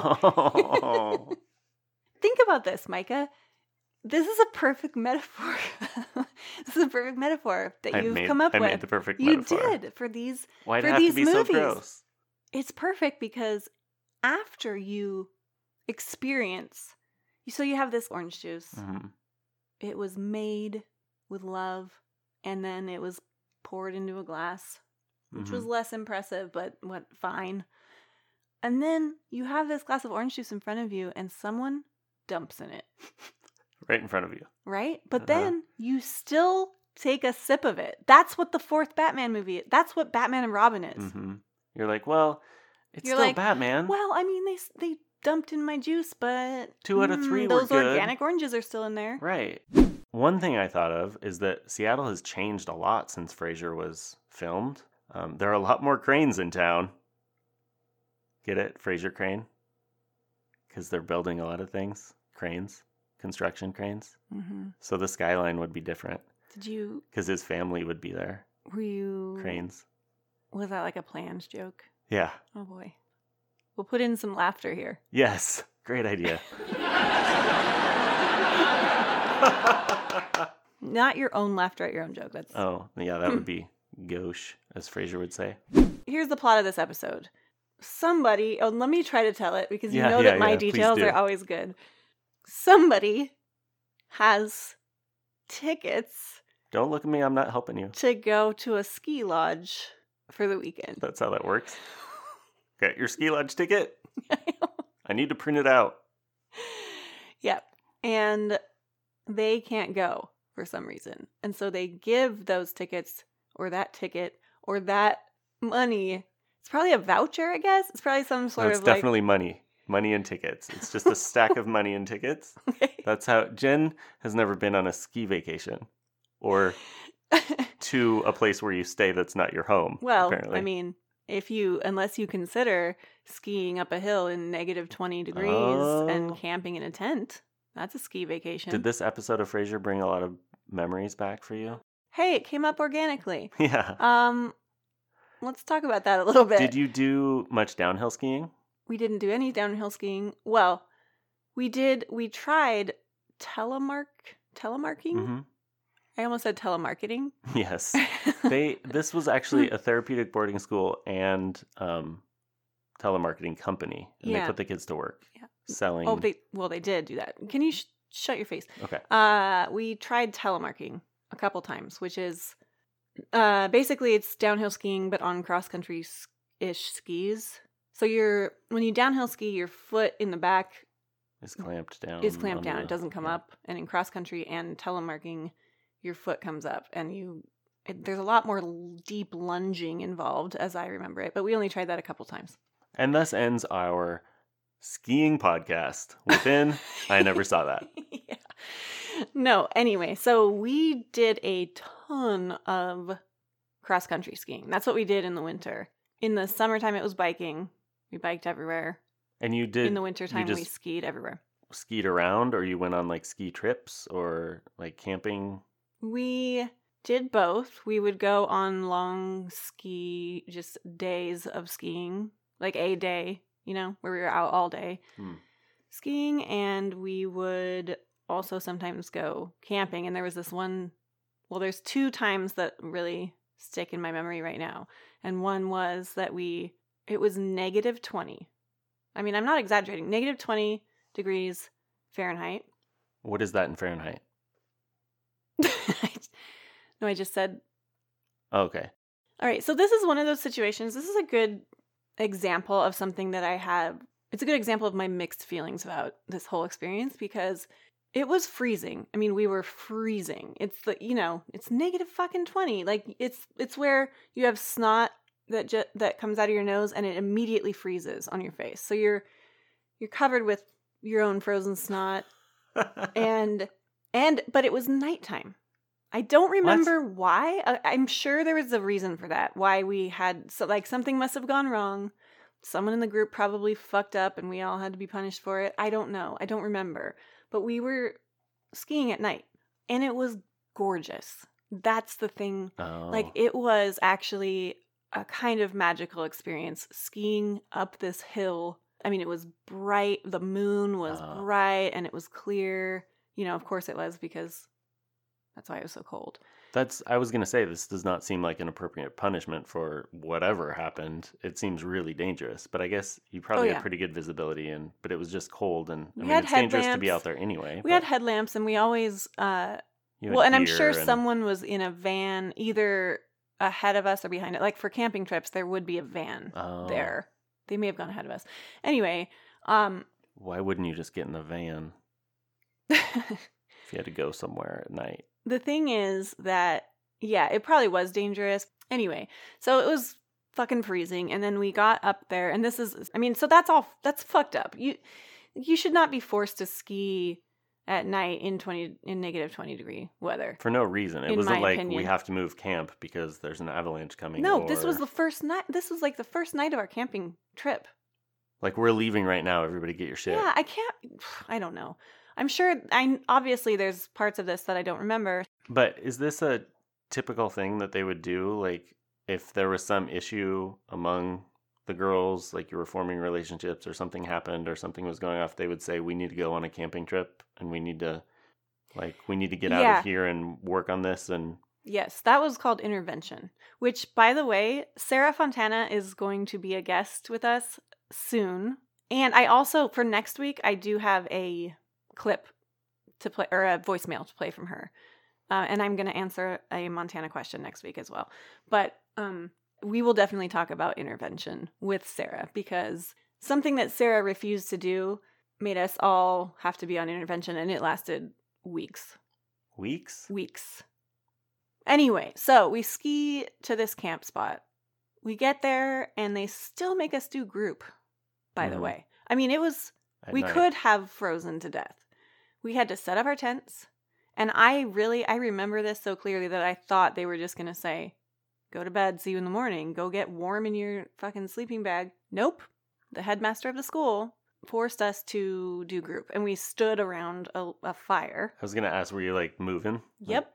Think about this, Micah. This is a perfect metaphor. This is a perfect metaphor that I you've made, come up I with. made the perfect you metaphor. did for these Why'd for it have these to be movies. so gross? It's perfect because after you experience, so you have this orange juice. Mm-hmm. It was made with love, and then it was poured into a glass, which Mm-hmm. was less impressive, but what fine. And then you have this glass of orange juice in front of you, and someone dumps in it. Right in front of you. Right? But Uh-huh. then you still take a sip of it. That's what the fourth Batman movie is. That's what Batman and Robin is. Mm-hmm. You're like, well, it's You're still like, Batman. Well, I mean, they they dumped in my juice, but Two out of mm, three were those good. organic oranges are still in there. Right. One thing I thought of is that Seattle has changed a lot since Frasier was filmed. Um, there are a lot more cranes in town. Get it? Frasier crane? Because they're building a lot of things. Cranes. Construction cranes. Mm-hmm. So the skyline would be different. Did you? Because his family would be there. Were you? Cranes. Was that like a planned joke? Yeah. Oh boy. We'll put in some laughter here. Yes. Great idea. Not your own laughter at your own joke. That's Oh, yeah, that would be gauche, as Frasier would say. Here's the plot of this episode. Somebody, oh, let me try to tell it because you Yeah, know yeah, that my yeah, please details do. are always good. Somebody has tickets Don't look at me, I'm not helping you. to go to a ski lodge for the weekend. That's how that works. Get your ski lodge ticket. I need to print it out. Yep. And they can't go for some reason. And so they give those tickets or that ticket or that money. It's probably a voucher, I guess. It's probably some sort No, it's of like definitely money. Money and tickets. It's just a stack of money and tickets. Okay. That's how Jen has never been on a ski vacation or to a place where you stay that's not your home. Well, apparently. I mean, if you, unless you consider skiing up a hill in negative twenty degrees Oh. and camping in a tent, that's a ski vacation. Did this episode of Frasier bring a lot of memories back for you? Hey, it came up organically. Yeah. Um, let's talk about that a little bit. Did you do much downhill skiing? We didn't do any downhill skiing. Well, we did. We tried telemark telemarking. Mm-hmm. I almost said telemarketing. Yes. They. This was actually a therapeutic boarding school and um, telemarketing company, and Yeah. they put the kids to work Yeah. selling. Oh, they well, they did do that. Can you sh- shut your face? Okay. Uh, we tried telemarking a couple times, which is uh basically it's downhill skiing but on cross country ish skis. So you're when you downhill ski, your foot in the back It's clamped down. is clamped on down. the- It doesn't come yeah. up. And in cross country and telemarking, your foot comes up, and you. It, there's a lot more l- deep lunging involved, as I remember it. But we only tried that a couple times. And thus ends our skiing podcast. Within, I never saw that. Yeah. No. Anyway, so we did a ton of cross country skiing. That's what we did in the winter. In the summertime, it was biking. We biked everywhere. And you did. in the wintertime, you we just skied everywhere. skied around, or you went on like ski trips or like camping. We did both. We would go on long ski, just days of skiing, like a day, you know, where we were out all day Hmm. skiing. And we would also sometimes go camping. And there was this one, well, there's two times that really stick in my memory right now. And one was that we, it was negative twenty. I mean, I'm not exaggerating, negative twenty degrees Fahrenheit. What is that in Fahrenheit? No, I just said. Okay. All right, so this is one of those situations. This is a good example of something that I have. It's a good example of my mixed feelings about this whole experience because it was freezing. I mean, we were freezing. It's the, you know, it's negative fucking twenty. Like it's it's where you have snot that ju- that comes out of your nose and it immediately freezes on your face. So you're you're covered with your own frozen snot and and but it was nighttime. I don't remember what? why. I, I'm sure there was a reason for that. Why we had so like something must have gone wrong. Someone in the group probably fucked up and we all had to be punished for it. I don't know. I don't remember. But we were skiing at night. and it was gorgeous. That's the thing. Oh. Like, it was actually a kind of magical experience skiing up this hill. I mean, it was bright. The moon was Oh. bright and it was clear. You know, of course it was, because that's why it was so cold. That's, I was going to say, this does not seem like an appropriate punishment for whatever happened. It seems really dangerous, but I guess you probably Oh, yeah. had pretty good visibility, and but it was just cold, and I We mean, had it's dangerous to be headlamps. out there anyway. We but had headlamps, and we always, uh, you had well, and I'm gear sure and- someone was in a van either ahead of us or behind it. Like for camping trips, there would be a van Oh. there. They may have gone ahead of us. Anyway, um, Why wouldn't you just get in the van if you had to go somewhere at night? the thing is that, yeah, it probably was dangerous. Anyway, so it was fucking freezing, and then we got up there, and this is, I mean, so that's all, that's fucked up. You, you should not be forced to ski at night in twenty in negative twenty degree weather. For no reason. It In wasn't my like opinion. we have to move camp because there's an avalanche coming. No, or, this was the first night. This was like the first night of our camping trip. like we're leaving right now. Everybody get your shit. Yeah, I can't. I don't know. I'm sure. I obviously there's parts of this that I don't remember. But is this a typical thing that they would do? Like if there was some issue among the girls, like you were forming relationships or something happened or something was going off, they would say, we need to go on a camping trip and we need to, like, we need to get out Yeah. of here and work on this. And Yes, that was called intervention. Which, by the way, Sarah Fontana is going to be a guest with us soon. And I also, for next week, I do have a clip to play, or a voicemail to play from her. Uh, and I'm going to answer a Montana question next week as well. But um, we will definitely talk about intervention with Sarah, because something that Sarah refused to do made us all have to be on intervention, and it lasted weeks. weeks? Weeks. Anyway, so we ski to this camp spot. We get there, and they still make us do group, by the Mhm. way. I mean, it was, At we night. could have frozen to death. We had to set up our tents. And I really, I remember this so clearly that I thought they were just going to say, go to bed, see you in the morning, go get warm in your fucking sleeping bag. Nope. The headmaster of the school forced us to do group, and we stood around a, a fire. I was going to ask, were you like moving? Yep.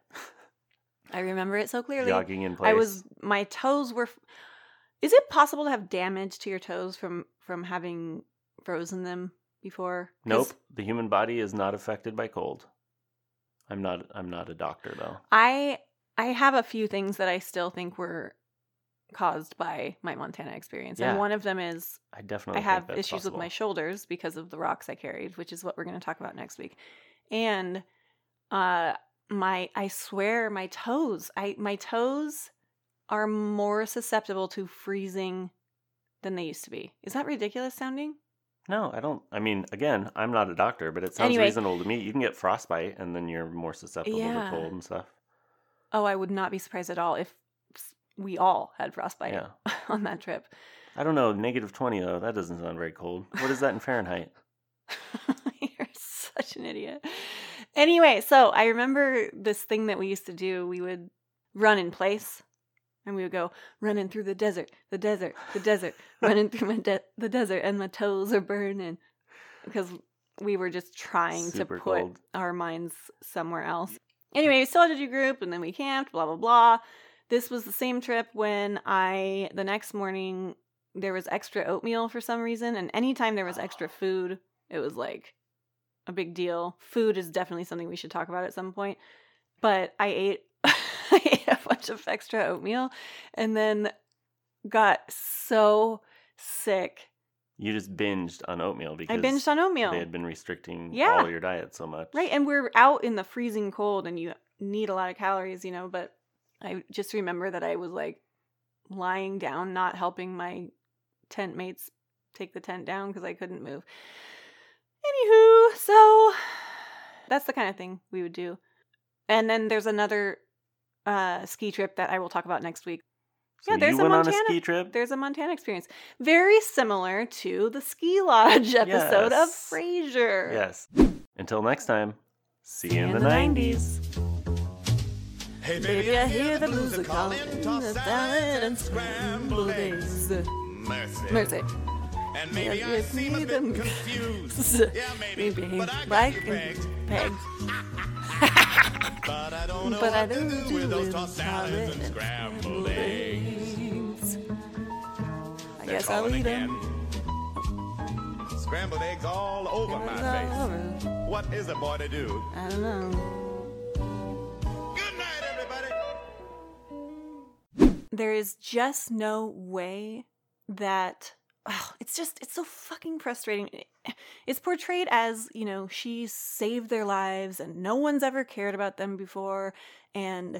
I remember it so clearly. Jogging in place? I was, my toes were, is it possible to have damage to your toes from, from having frozen them before? 'Cause Nope. The human body is not affected by cold. I'm not, I'm not a doctor though. I, I have a few things that I still think were caused by my Montana experience. Yeah. And one of them is I definitely I think have that's issues possible. with my shoulders because of the rocks I carried, which is what we're going to talk about next week. And uh my I swear my toes, I my toes are more susceptible to freezing than they used to be. Is that ridiculous sounding? No, I don't. I mean, again, I'm not a doctor, but it sounds Anyway. reasonable to me. You can get frostbite, and then you're more susceptible Yeah. to cold and stuff. Oh, I would not be surprised at all if we all had frostbite Yeah. on that trip. I don't know. Negative twenty though. That doesn't sound very cold. What is that in Fahrenheit? You're such an idiot. Anyway, so I remember this thing that we used to do. We would run in place, and we would go running through the desert, the desert, the desert, running through my de- the desert, and my toes are burning because we were just trying Super to put cold. our minds somewhere else. Anyway, we still had to do group, and then we camped, blah, blah, blah. This was the same trip when I, the next morning, there was extra oatmeal for some reason, and anytime there was extra food, it was like a big deal. Food is definitely something we should talk about at some point. But I ate I ate a bunch of extra oatmeal and then got so sick. You just binged on oatmeal because I binged on oatmeal. They had been restricting Yeah. all your diet so much. Right, and we're out in the freezing cold and you need a lot of calories, you know, but I just remember that I was like lying down, not helping my tent mates take the tent down because I couldn't move. Anywho, so that's the kind of thing we would do. And then there's another uh, ski trip that I will talk about next week. So yeah, there's you a went Montana on a ski trip? There's a Montana experience, very similar to the ski lodge episode of Yes. Frasier. Yes. Until next time, see, you in, in the the nineties. Hey, baby, I hear the blues are calling, the salad and scrambled eggs. Mercy. Mercy. And maybe Yeah, I you seem a see bit them confused. Yeah, maybe. maybe, But I got Mike you and pegged. pegged. But I don't know But I what to don't do do with those with tossed salads and scrambled eggs. I They're guess I'll calling eat again. them. Scrambled eggs all over my Eggs all face. over. What is a boy to do? I don't know. Good night, everybody. There is just no way that oh, it's just it's so fucking frustrating. It's portrayed as, you know, she saved their lives and no one's ever cared about them before, and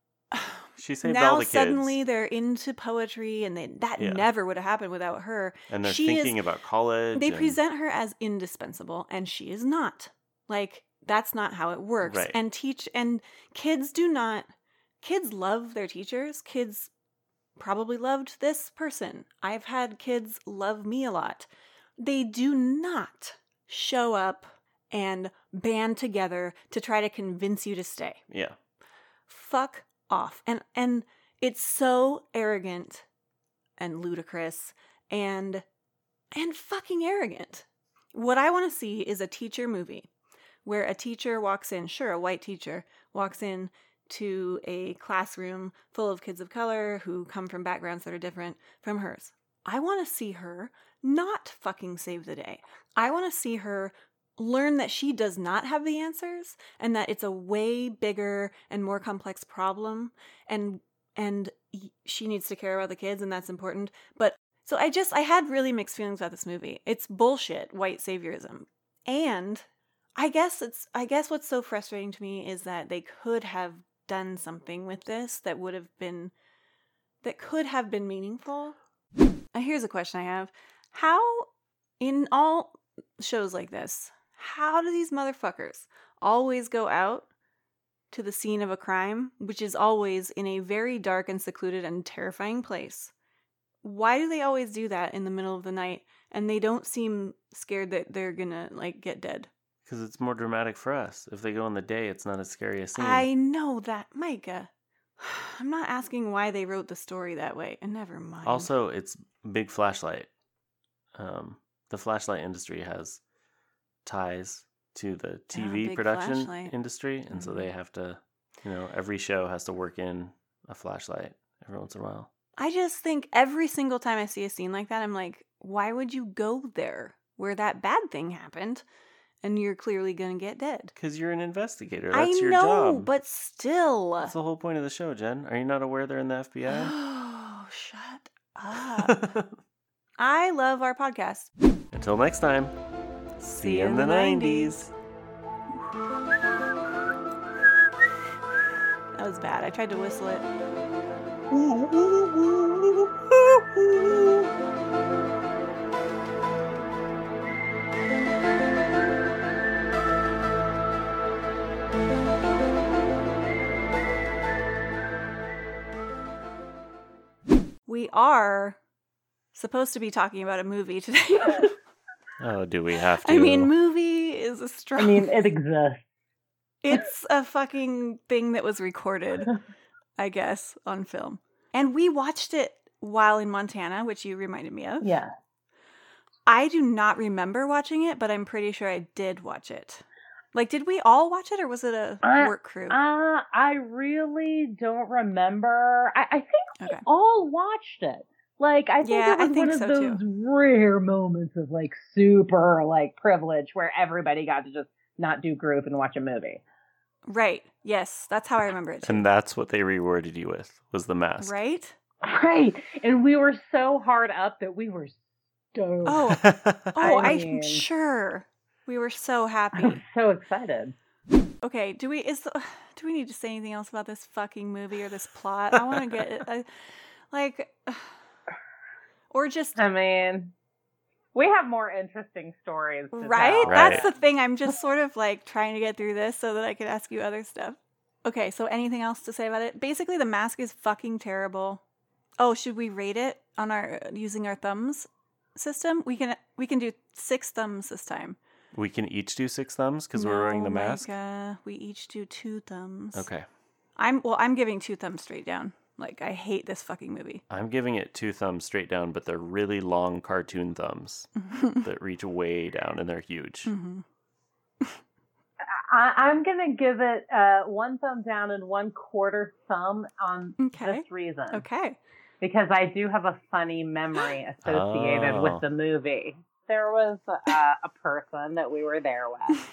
She saved now all the kids. suddenly they're into poetry, and they, that Yeah. never would have happened without her. And they're She thinking is- about college. They and- present her as indispensable, and she is not. Like, that's not how it works. Right. And teach and kids do not kids love their teachers. Kids probably loved this person. I've had kids love me a lot. They do not show up and band together to try to convince you to stay. Yeah. Fuck off. And and it's so arrogant and ludicrous and and fucking arrogant. What I want to see is a teacher movie where a teacher walks in, sure, a white teacher walks in to a classroom full of kids of color who come from backgrounds that are different from hers. I want to see her not fucking save the day. I want to see her learn that she does not have the answers and that it's a way bigger and more complex problem, and and she needs to care about the kids, and that's important. But so I just I had really mixed feelings about this movie. It's bullshit white saviorism. And I guess it's I guess what's so frustrating to me is that they could have done something with this that would have been that could have been meaningful. Uh, here's a question I have. How, in all shows like this, how do these motherfuckers always go out to the scene of a crime, which is always in a very dark and secluded and terrifying place? Why do they always do that in the middle of the night, and they don't seem scared that they're gonna, like, get dead? Because it's more dramatic for us. If they go in the day, it's not as scary a scene. I know that, Micah. I'm not asking why they wrote the story that way, and never mind. Also, it's big flashlight. Um, the flashlight industry has ties to the T V Oh, big production flashlight. industry, and so they have to, you know, every show has to work in a flashlight every once in a while. I just think every single time I see a scene like that, I'm like, why would you go there where that bad thing happened and you're clearly going to get dead? Because you're an investigator. That's I your know, job. but still. That's the whole point of the show, Jen. Are you not aware they're in the F B I? Oh, shut up. I love our podcast. Until next time. See you in the nineties. That was bad. I tried to whistle it. We are supposed to be talking about a movie today. Oh, do we have to? I mean, movie is a strong... I mean, it exists. It's a fucking thing that was recorded, I guess, on film. And we watched it while in Montana, which you reminded me of. Yeah. I do not remember watching it, but I'm pretty sure I did watch it. Like, did we all watch it, or was it a Uh, work crew? Uh, I really don't remember. I, I think we Okay. all watched it. Like, I think Yeah, it I was think one of so, those too. rare moments of, like, super, like, privilege where everybody got to just not do group and watch a movie. Right. Yes, that's how I remember it, too. And that's what they rewarded you with, was the mask. Right? Right. And we were so hard up that we were stoked. Oh, oh, I I'm mean- sure. We were so I happy. was so excited. Okay, do we is the, do we need to say anything else about this fucking movie or this plot? I want to get it, I, like, or just I mean, we have more interesting stories. to right? tell. That's the thing. I'm just sort of like trying to get through this so that I can ask you other stuff. Okay, so anything else to say about it? Basically, the mask is fucking terrible. Oh, should we rate it on our using our thumbs system? We can we can do six thumbs this time. We can each do six thumbs because we're wearing the No, mask? Micah, we each do two thumbs. Okay. I'm well. I'm giving two thumbs straight down. Like, I hate this fucking movie. I'm giving it two thumbs straight down, but they're really long cartoon thumbs that reach way down and they're huge. Mm-hmm. I, I'm gonna give it uh, one thumb down and one quarter thumb on Okay. this reason. Okay. Because I do have a funny memory associated Oh. with the movie. There was a, a person that we were there with,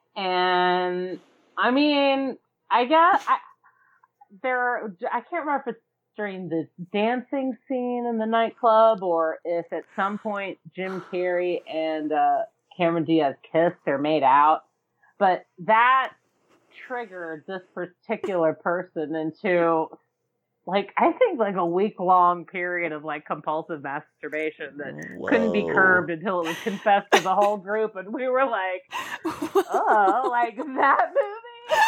and I mean, I guess I there. I can't remember if it's during the dancing scene in the nightclub or if at some point Jim Carrey and uh, Cameron Diaz kissed or made out. But that triggered this particular person into, like, I think like a week long period of like compulsive masturbation that Whoa. couldn't be curbed until it was confessed to the whole group. And we were like, oh, like that movie?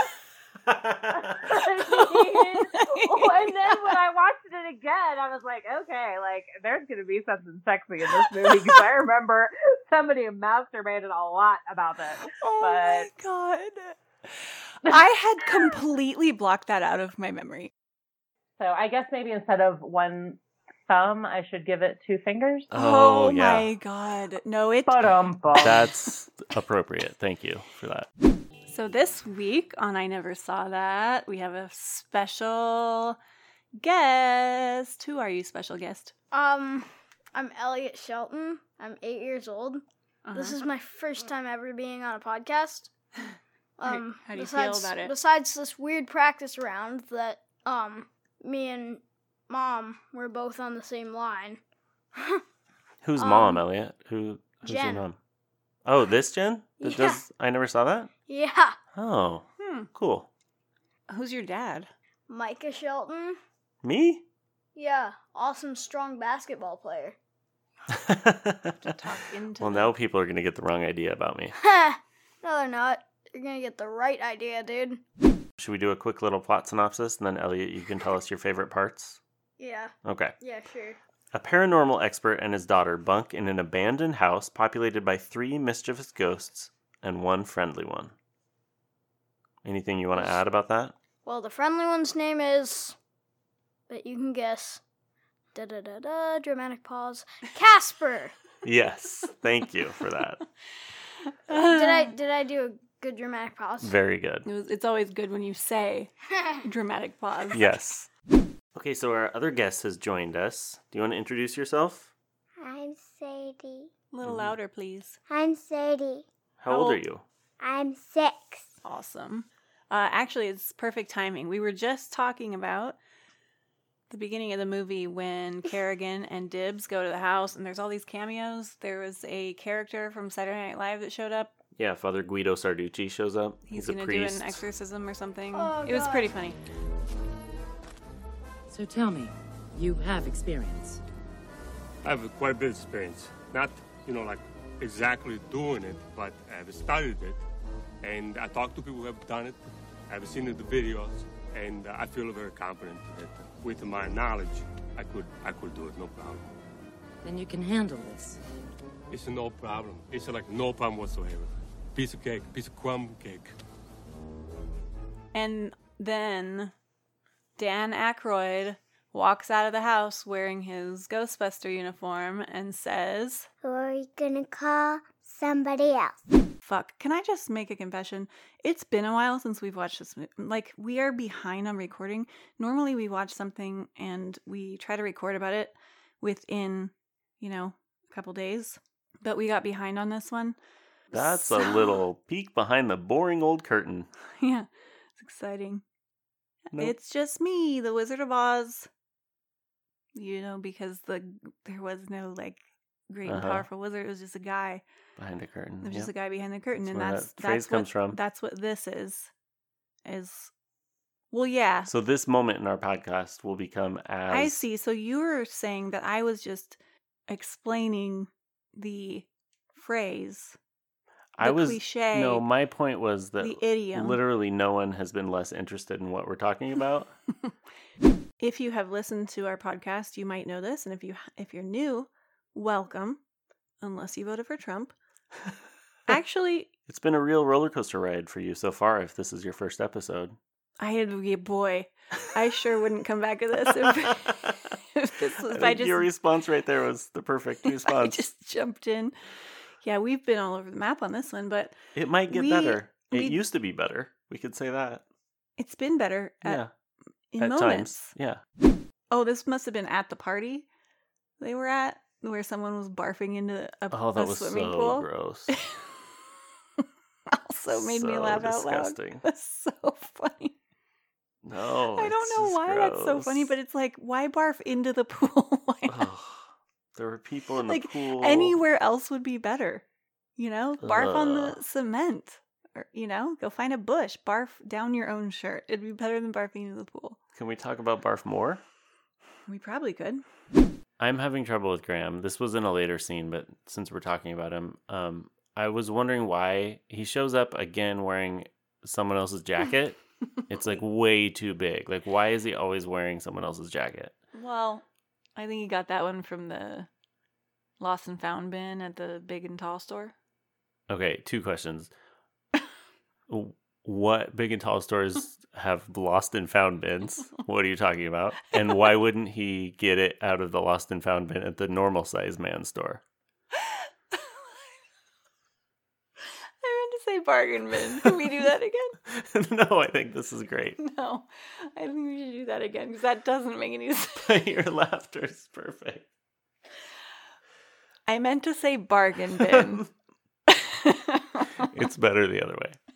I mean, and then when I watched it again, I was like, okay, like there's going to be something sexy in this movie because I remember somebody masturbated a lot about this. Oh but my god. I had completely blocked that out of my memory. So I guess maybe instead of one thumb, I should give it two fingers. Oh, Oh, yeah. my god. No, it Ba-dum-bum. That's appropriate. Thank you for that. So this week on I Never Saw That, we have a special guest. Who are you, special guest? Um, I'm Elliot Shelton. I'm eight years old. Uh-huh. This is my first time ever being on a podcast. Um, How do you besides, feel about it? Besides this weird practice round that um me and Mom were both on the same line. Who's Um, mom, Elliot? Who? Who's Jen. your mom? Oh, this Jen? That Yeah. does I Never Saw That? Yeah, Oh, Hmm. cool. Who's your dad? Micah Shelton. Me? Yeah, awesome, strong basketball player. To talk into Well, the- now people are going to get the wrong idea about me. No, they're not. You're gonna get the right idea, dude. Should we do a quick little plot synopsis and then, Elliot, you can tell us your favorite parts? Yeah. Okay. Yeah, sure. A paranormal expert and his daughter bunk in an abandoned house populated by three mischievous ghosts and one friendly one. Anything you want to add about that? Well, the friendly one's name is, but you can guess. Da da da da. Dramatic pause. Casper. Yes. Thank you for that. did I did I do a good dramatic pause? Very good. It was, it's always good when you say dramatic pause. Yes. Okay, so our other guest has joined us. Do you want to introduce yourself? I'm Sadie. A little louder, please. I'm Sadie. How old are you? I'm six. Awesome. Uh, actually, it's perfect timing. We were just talking about the beginning of the movie when Kerrigan and Dibbs go to the house and there's all these cameos. There was a character from Saturday Night Live that showed up. Yeah, Father Guido Sarducci shows up. He's, He's, a going to do priest. an exorcism or something. Oh, it was God. pretty funny. So tell me, you have experience. I have quite a bit of experience. Not, you know, like exactly doing it, but I've studied it. And I talked to people who have done it. I've seen the videos, and uh, I feel very confident that with my knowledge, I could, I could do it, no problem. Then you can handle this. It's no problem. It's like no problem whatsoever. Piece of cake, piece of crumb cake. And then Dan Aykroyd walks out of the house wearing his Ghostbuster uniform and says, Who are you gonna call? Somebody else. fuck, can I just make a confession? It's been a while since we've watched this movie. Like, we are behind on recording. Normally we watch something and we try to record about it within, you know, a couple days. But we got behind on this one. That's So- a little peek behind the boring old curtain. Yeah, it's exciting. Nope. It's just me, the Wizard of Oz. You know, because the there was no, like, great and Uh-huh. powerful wizard. It was just a guy. Behind the curtain. It was just yep. a guy behind the curtain. That's and where that's that phrase that's comes what, from. That's what this is. Is well, yeah. So this moment in our podcast will become as I see. So you were saying that I was just explaining the phrase, the I was cliche. No, my point was that the idiom. literally no one has been less interested in what we're talking about. If you have listened to our podcast, you might know this, and if you if you're new, welcome. Unless you voted for Trump. Actually, It's been a real roller coaster ride for you so far. If this is your first episode, I had yeah, boy, I sure wouldn't come back to this if, if this was. I If I think just your response right there was the perfect I response. just jumped in. Yeah, we've been all over the map on this one, but It might get we, better. It We- used to be better. We could say that. It's been better at, Yeah. in At moments. times. Yeah. Oh, this must have been at the party they were at, where someone was barfing into a, Oh, that a was swimming so pool. gross. Also made me So laugh out loud. disgusting. That's so funny. No. I don't it's know just why that's so funny, gross. but it's like, why barf into the pool? Why not? Ugh. There were people in the Like pool. anywhere else would be better. You know, barf on the Ugh. cement, or you know, go find a bush, barf down your own shirt. It'd be better than barfing into the pool. Can we talk about barf more? We probably could. I'm having trouble with Graham. This was in a later scene, but since we're talking about him, um, I was wondering why he shows up again wearing someone else's jacket. It's like way too big. Like, why is he always wearing someone else's jacket? Well, I think he got that one from the Lost and Found bin at the Big and Tall store. Okay, two questions. What Big and Tall stores have lost and found bins? What are you talking about? And why wouldn't he get it out of the lost and found bin at the normal size man store? I meant to say bargain bin. Can we do that again? No, I think this is great. No, I think we should do that again because that doesn't make any sense. Your laughter is perfect. I meant to say bargain bin. It's better the other way.